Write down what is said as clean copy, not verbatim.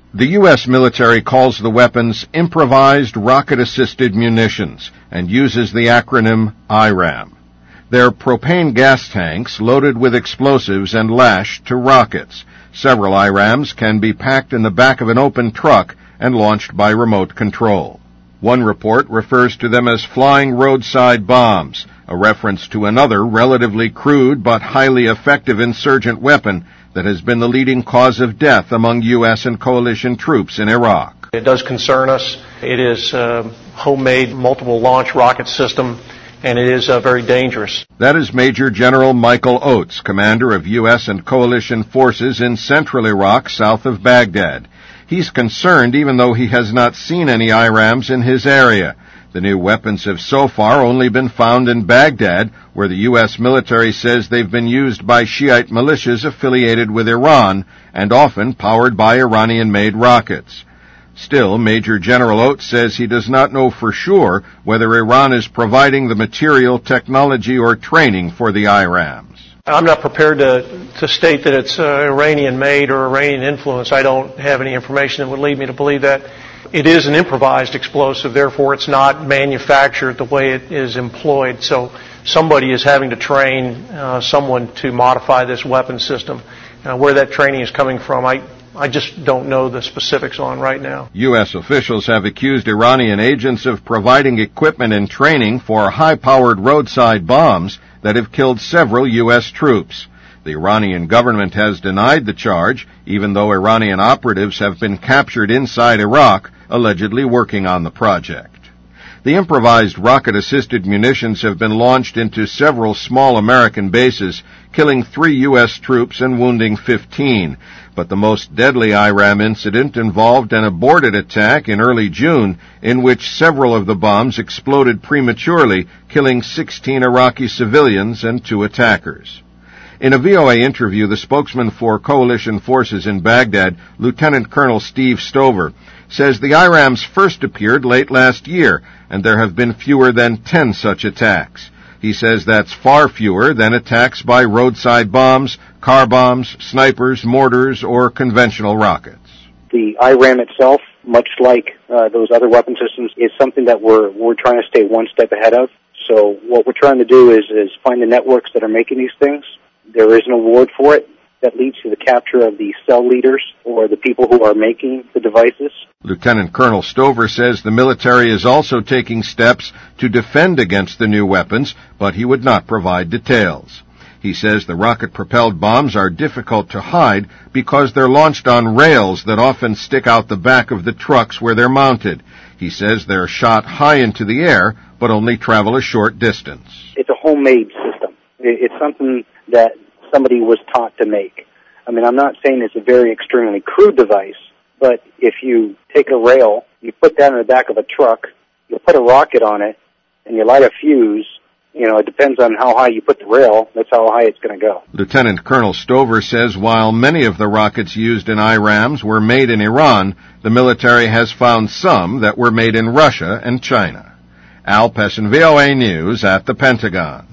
The U.S. military calls the weapons improvised rocket-assisted munitions and uses the acronym IRAM. They're propane gas tanks loaded with explosives and lashed to rockets. Several IRAMs can be packed in the back of an open truck and launched by remote control. One report refers to them as flying roadside bombs, a reference to another relatively crude but highly effective insurgent weapon that has been the leading cause of death among U.S. and coalition troops in Iraq. It does concern us. It is a homemade multiple launch rocket system, and it is very dangerous. That is Major General Michael Oates, commander of U.S. and coalition forces in central Iraq south of Baghdad. He's concerned even though he has not seen any IRAMs in his area. The new weapons have so far only been found in Baghdad, where the U.S. military says they've been used by Shiite militias affiliated with Iran and often powered by Iranian-made rockets. Still, Major General Oates says he does not know for sure whether Iran is providing the material, technology, or training for the IRAMs. I'm not prepared to state that it's Iranian-made or Iranian-influenced. I don't have any information that would lead me to believe that. It is an improvised explosive, therefore it's not manufactured the way it is employed. So somebody is having to train someone to modify this weapon system. Where that training is coming from, I just don't know the specifics on right now. U.S. officials have accused Iranian agents of providing equipment and training for high-powered roadside bombs that have killed several U.S. troops. The Iranian government has denied the charge, even though Iranian operatives have been captured inside Iraq, allegedly working on the project. The improvised rocket-assisted munitions have been launched into several small American bases, killing 3 U.S. troops and wounding 15. But the most deadly IRAM incident involved an aborted attack in early June in which several of the bombs exploded prematurely, killing 16 Iraqi civilians and 2 attackers. In a VOA interview, the spokesman for coalition forces in Baghdad, Lieutenant Colonel Steve Stover, says the IRAMs first appeared late last year, and there have been fewer than 10 such attacks. He says that's far fewer than attacks by roadside bombs, car bombs, snipers, mortars, or conventional rockets. The IRAM itself, much like those other weapon systems, is something that we're trying to stay one step ahead of. So what we're trying to do is find the networks that are making these things. There is an award for it that leads to the capture of the cell leaders or the people who are making the devices. Lieutenant Colonel Stover says the military is also taking steps to defend against the new weapons, but he would not provide details. He says the rocket-propelled bombs are difficult to hide because they're launched on rails that often stick out the back of the trucks where they're mounted. He says they're shot high into the air, but only travel a short distance. It's a homemade system. It's something that somebody was taught to make. I mean, I'm not saying it's a very extremely crude device, but if you take a rail, you put that in the back of a truck, you put a rocket on it, and you light a fuse, it depends on how high you put the rail, that's how high it's going to go. Lieutenant Colonel Stover says while many of the rockets used in IRAMs were made in Iran, the military has found some that were made in Russia and China. Al Pessin, VOA News at the Pentagon.